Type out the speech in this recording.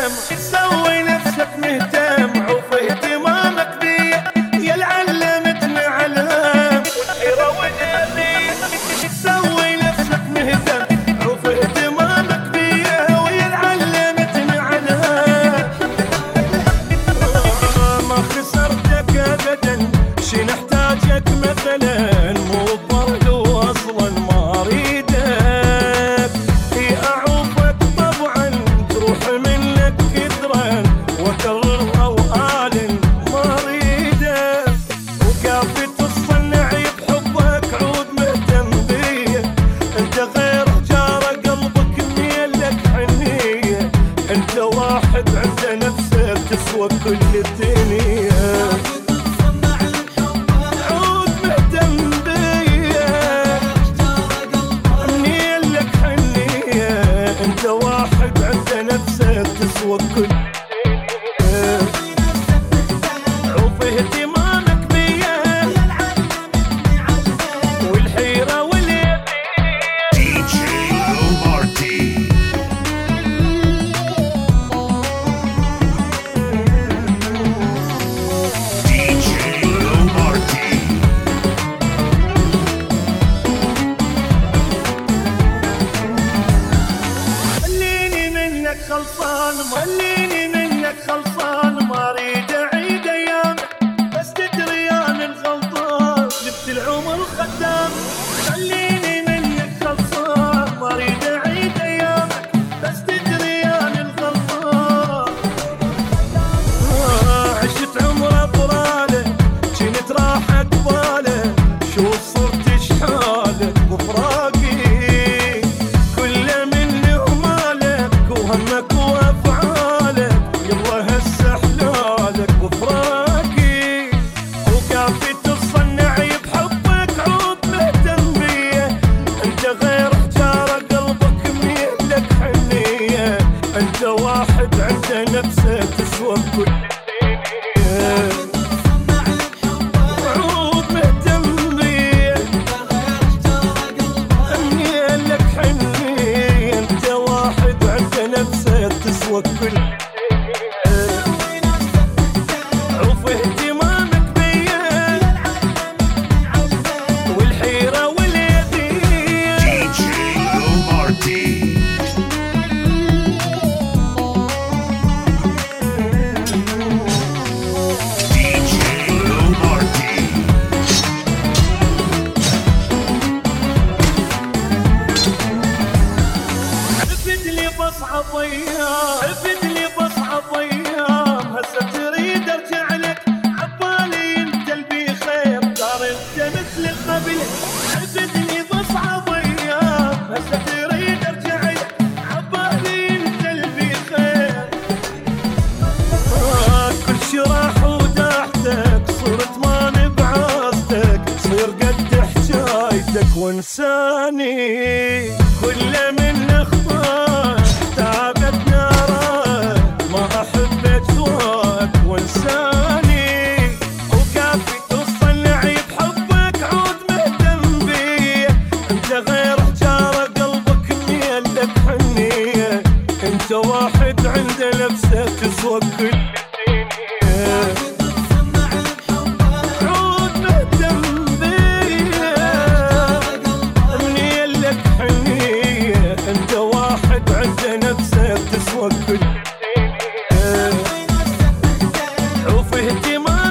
تسوي نفسك مهتم عوف اهتمامك بيا يا العلمتني علام والحيرة واليمين. تسوي نفسك مهتم عوف اهتمامك بيا ويا العلمتني علام. ما خسرتك ابدا شي نحتاجك مثلا مو برد واصلا ما اريدك. اي اعوفك طبعا تروح منك كثرا واكررها وآل ما اريدك. وكافي تصنعي بحبك عود مهتم بيا انت غير جاره قلبك ميلك حنيه. انت واحد عنده نفسك تسوى كل الدنيا. تسوى كل عوف اهتمامك بيا والحيرة واليمين. DJ Lomarty. DJ Lomarty. خليني منك خلصان خليني منك خلصان ما اريد اعيد ايامك بس تدري انا الغلطان جبت العمر خدام. خليني منك خلصان ما اريد اعيد ايامك بس تدري انا الغلطان. عشت عمر بطاله كنت راح اقباله شوف صرت شحاله بفراقي كله مني ومالك وهمك وافعالك يلا هسه احلالك بفراقي. وكافي تصنعي بحبك عود مهتم بيا انت غير حجاره قلبك ميلك حنيه. انت واحد عنده نفسه تسوى كل عود مهتم بيا ميلك حنيه. انت واحد عنده نفسه تسوى كل عوف اهتمامك بيا والحيرة واليدين. DJ Lomarty. DJ Lomarty. عرفت لي بصعب ايام عرفت لي بصعب ايام هسه تريد ارجع لك عبالي انت اللي بخير صار انت مثل قبل. عرفت لي بصعب ايام هسه تريد ارجع لك عبالي انت اللي بخير. كل شي راح وداحتك صرت ماني بعاصتك صير قد حجايتك وانساني كله من اخطاك تعبت نارك ما احبك سواك وانساني. وكافي تصنعي بحبك عود مهتم بيا انت غير حجاره قلبك ميلك حنيه. انت واحد عنده نفسه تسوى كل عود مهتم بيا ميلك حنيه. انت واحد عنده نفسه تسوى كل عوف اهتمام